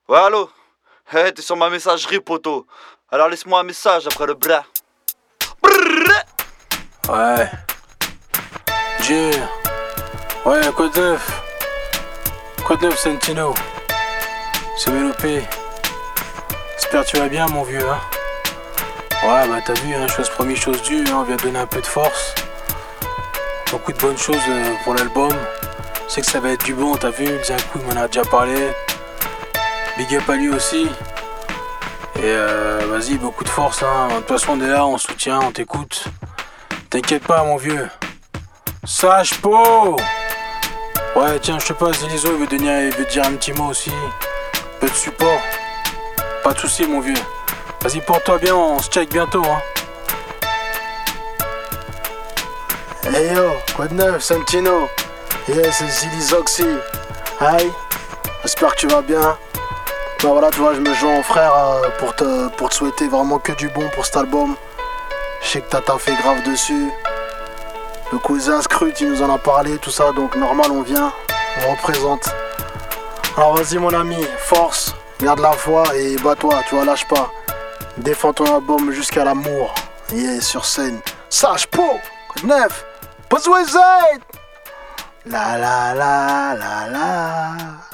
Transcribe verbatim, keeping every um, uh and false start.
Ouais, allô? Hé, t'es sur ma messagerie, poteau. Alors laisse-moi un message après le bras. Ouais. Dieu. Ouais, quoi de neuf? Quoi de neuf, Sentino? C'est Mélopé. J'espère que tu vas bien, mon vieux, hein? Ouais, bah t'as vu, hein, chose promise, chose due, hein, on vient de donner un peu de force. Beaucoup de bonnes choses euh, pour l'album. Je sais que ça va être du bon, t'as vu, Zakou il m'en a déjà parlé. Big up à lui aussi. Et euh, vas-y, beaucoup de force, hein. De toute façon, on est là, on soutient, on t'écoute. T'inquiète pas, mon vieux. Sage Po. Ouais, tiens, je sais pas, Zilizo, il veut, donner, il veut te dire un petit mot aussi. Peu de support. Pas de soucis, mon vieux. Vas-y, porte-toi bien, on se check bientôt, hein. Hey yo, quoi de neuf, Santino? Yeah, c'est Zilizoxy. Hi, j'espère que tu vas bien. Bah voilà, tu vois, je me joins en frère euh, pour, te, pour te souhaiter vraiment que du bon pour cet album. Je sais que t'as t'as fait grave dessus. Le cousin Scrut, il nous en a parlé, tout ça, donc normal, on vient, on représente. Alors vas-y, mon ami, force, garde la foi et bats-toi, tu vois, lâche pas. Défends ton album jusqu'à l'amour. Yeah, sur scène. Sage Po, neuf, besoin d'aide. La la la la la.